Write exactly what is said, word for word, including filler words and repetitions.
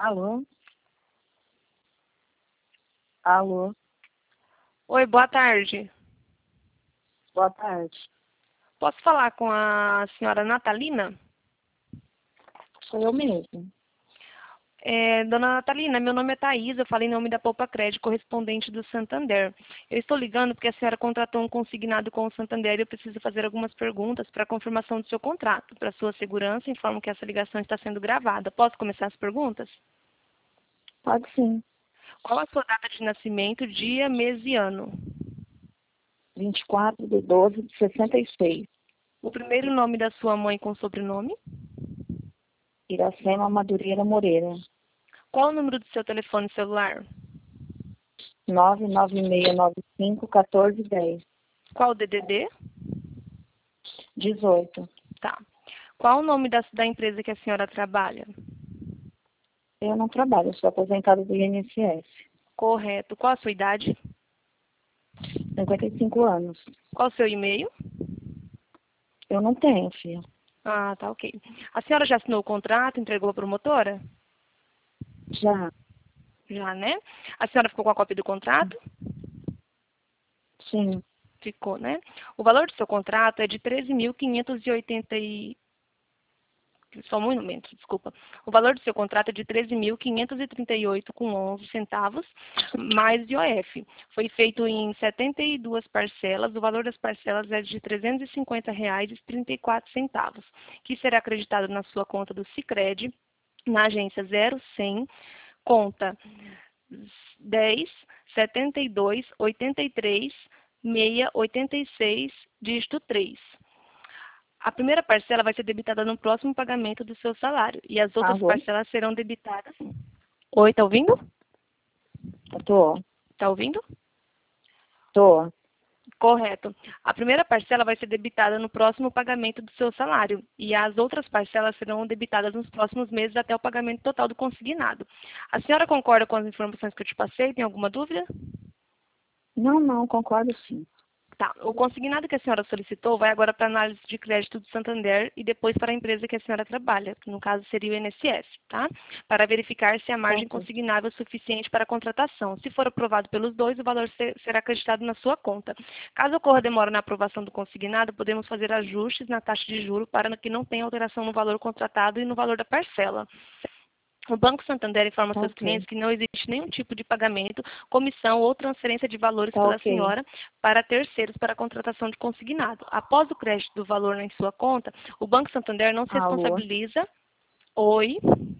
Alô? Alô? Oi, boa tarde. Boa tarde. Posso falar com a senhora Natalina? Sou eu mesmo. É, dona Natalina, meu nome é Thaís, eu falo em nome da Poupa Crédito, correspondente do Santander. Eu estou ligando porque a senhora contratou um consignado com o Santander e eu preciso fazer algumas perguntas para confirmação do seu contrato. Para sua segurança, informo que essa ligação está sendo gravada. Posso começar as perguntas? Pode sim. Qual a sua data de nascimento, dia, mês e ano? vinte e quatro de doze de sessenta e seis. O primeiro nome da sua mãe com sobrenome? Iracema Madureira Moreira. Qual o número do seu telefone celular? nove nove seis nove cinco um quatro um zero. Qual o D D D? dezoito. Tá. Qual o nome da, da empresa que a senhora trabalha? Eu não trabalho, eu sou aposentada do I N S S. Correto. Qual a sua idade? cinquenta e cinco anos. Qual o seu e-mail? Eu não tenho, filha. Ah, tá ok. A senhora já assinou o contrato, entregou a promotora? Já. Já, né? A senhora ficou com a cópia do contrato? Sim. Ficou, né? O valor do seu contrato é de treze mil quinhentos e oitenta e... Só um momento, desculpa. O valor do seu contrato é de treze mil quinhentos e trinta e oito reais com onze centavos, mais I O F. Foi feito em setenta e duas parcelas. O valor das parcelas é de trezentos e cinquenta reais e trinta e quatro centavos, que será acreditado na sua conta do Sicredi, na agência zero cem, conta dez, setenta e dois, oitenta e três, seis, oitenta e seis, dígito três. A primeira parcela vai ser debitada no próximo pagamento do seu salário e as outras Alô? parcelas serão debitadas. Oi, tá ouvindo? Eu tô. Tá ouvindo? Tô. Correto. A primeira parcela vai ser debitada no próximo pagamento do seu salário e as outras parcelas serão debitadas nos próximos meses até o pagamento total do consignado. A senhora concorda com as informações que eu te passei? Tem alguma dúvida? Não, não, concordo sim. Tá. O consignado que a senhora solicitou vai agora para a análise de crédito do Santander e depois para a empresa que a senhora trabalha, que no caso seria o I N S S, tá? Para verificar se a margem Ok. consignável é suficiente para a contratação. Se for aprovado pelos dois, o valor ser- será acreditado na sua conta. Caso ocorra demora na aprovação do consignado, podemos fazer ajustes na taxa de juros para que não tenha alteração no valor contratado e no valor da parcela. O Banco Santander informa seus Ok. clientes que não existe nenhum tipo de pagamento, comissão ou transferência de valores Tá pela ok. senhora para terceiros para a contratação de consignado. Após o crédito do valor em sua conta, o Banco Santander não se Alô? responsabiliza. Oi.